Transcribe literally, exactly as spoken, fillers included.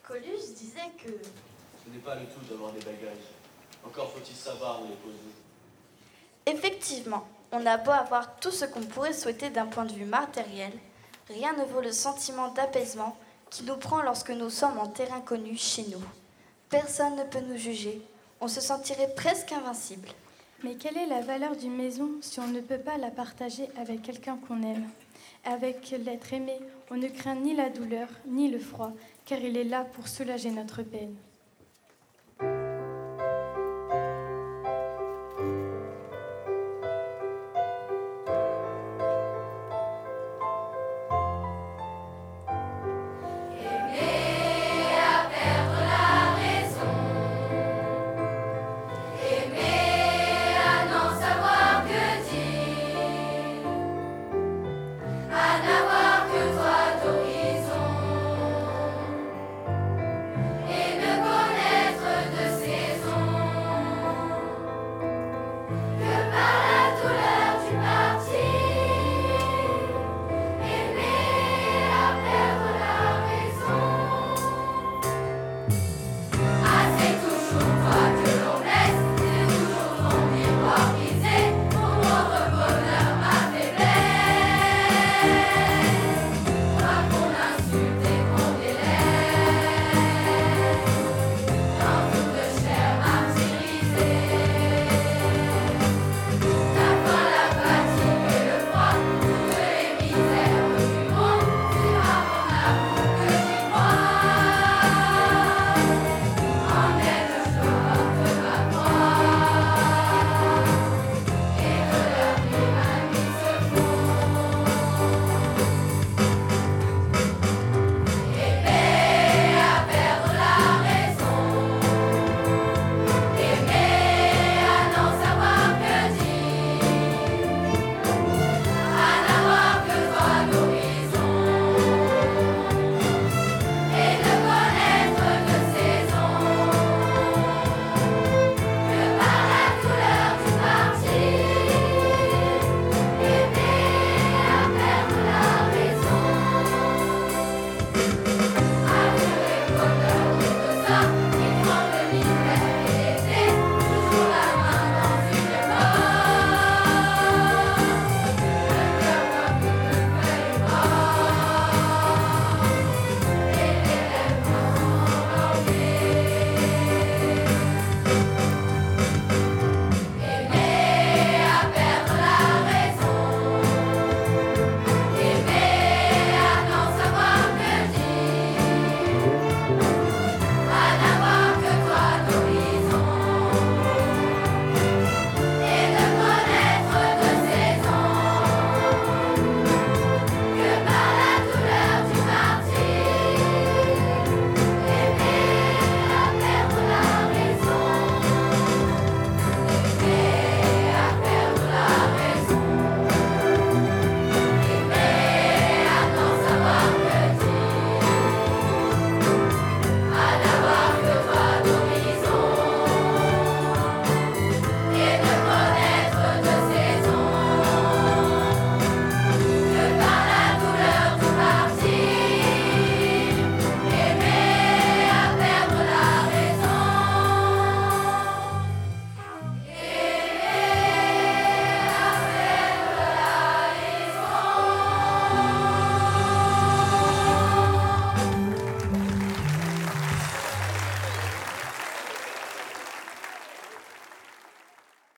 Coluche disait que... Ce n'est pas le tout d'avoir des bagages. Encore faut-il savoir où les poser. Effectivement, on a beau avoir tout ce qu'on pourrait souhaiter d'un point de vue matériel, rien ne vaut le sentiment d'apaisement qui nous prend lorsque nous sommes en terrain connu chez nous. Personne ne peut nous juger, on se sentirait presque invincible. Mais quelle est la valeur d'une maison si on ne peut pas la partager avec quelqu'un qu'on aime ? Avec l'être aimé, on ne craint ni la douleur, ni le froid, car il est là pour soulager notre peine.